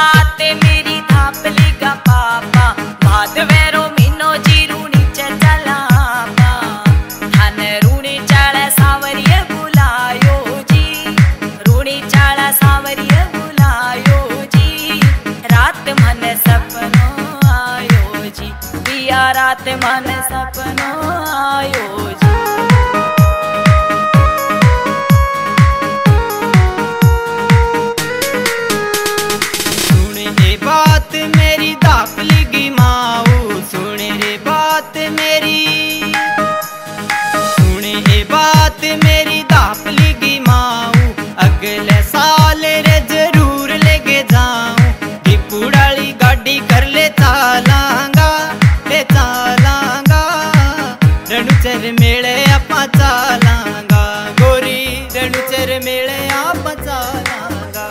बात मेरी थापली का पापा माधवेरो मीनो जी रूणी चलापा धन रूणी चाड़ा सावरिय बुलायो जी रूणी चाड़ा सावरिय बुलायो जी रात मन सपनो आयो जी पिया रात मन सपनो आयो जी। बात मेरी दापली की माऊ सुने रे बात मेरी सुने ये बात मेरी दापली की माऊ अगले साल रे जरूर लेके जाऊं दीपुड़ाली गाड़ी कर ले चालांगा रणुचर मेले आपा चालांगा गोरी रणुचर मेले आपा चालांगा।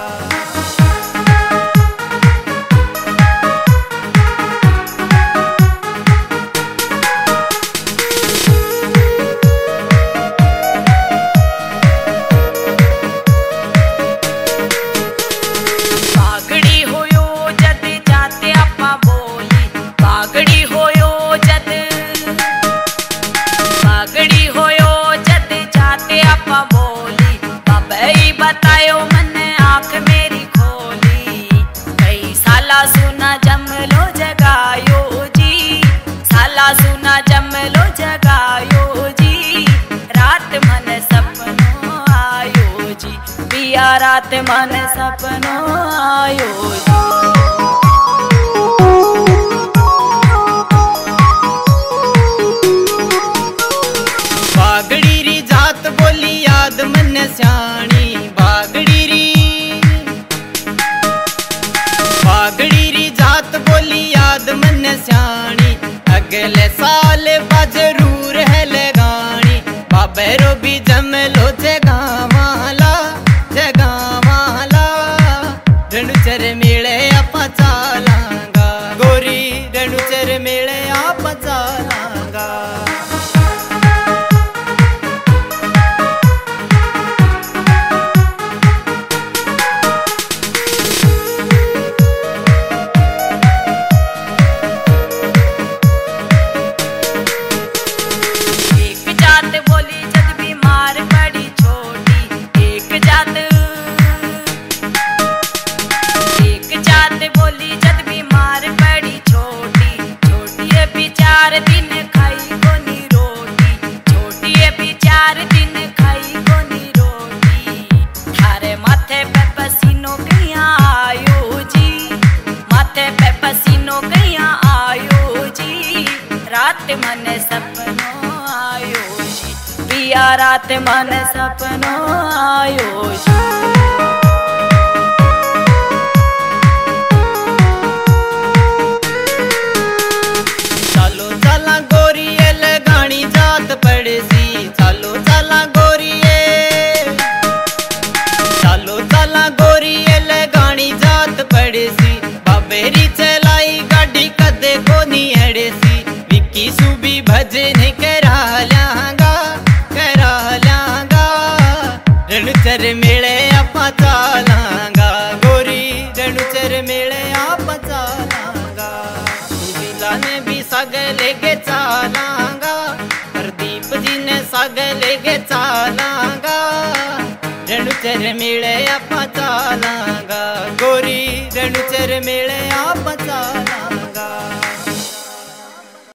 बतायो मने आँख मेरी खोली कई साला सुना जमलो जगायो जी साला सुना जमलो जगायो जी रात मन सपनो आयो जी पिया रात मन सपनो आयो जी। बागड़ी री जात बोली याद मन स्याणी बागड़ी री जात बोली याद मन स्याणी अगले साल जरूर है लगानी बाबेरो भी जमलो जगावाला रणुचर मेले आपा चालांगा गोरी रणुचर मेले आपा चालांगा। रात मन सपनो आयो जी पिया रात मन सपनो आयो जी। चालो चला गोरिये लगानी जात पड़सी चालो चला गोरिये चालो चला गोरिये लगानी जात पड़सी बाबेरी चलाई गाड़ी कदे को नहीं हड़सी विक्की सुबी भजन करा लांगा रणुचर मेले आपा चालांगा गोरी रणुचर मेले आपा चालांगा सुशीला ने भी सग लेके चालांगा प्रदीप जी ने सग लेके चालांगा रणुचर मेले आपा चालांगा गोरी रणुचर मेले